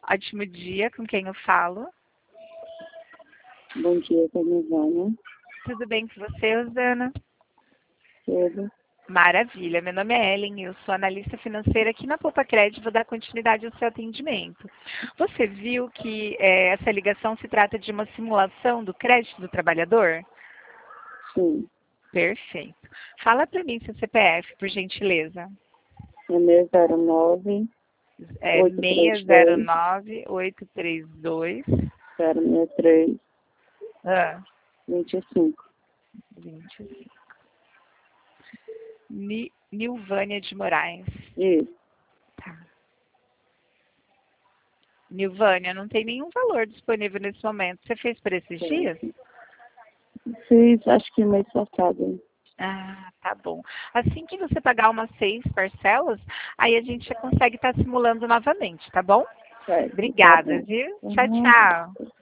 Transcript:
Ótimo dia, com quem eu falo? Bom dia, Vânia. Tudo bem com você, Rosana? Tudo. Maravilha, meu nome é Ellen, eu sou analista financeira aqui na Poupa Crédito, vou dar continuidade ao seu atendimento. Você viu que essa ligação se trata de uma simulação do crédito do trabalhador? Sim. Perfeito. Fala para mim seu CPF, por gentileza. É 609 609 832 063 ah, 25. 25. Nilvânia de Moraes. Isso. Tá. Nilvânia, não tem nenhum valor disponível nesse momento. Você fez por esses dias? Fiz, acho que mês passado. Ah, tá bom. Assim que você pagar umas 6 parcelas, aí a gente já consegue estar simulando novamente, tá bom? Certo, Obrigada, tá bom. viu? Tchau, Uhum. tchau.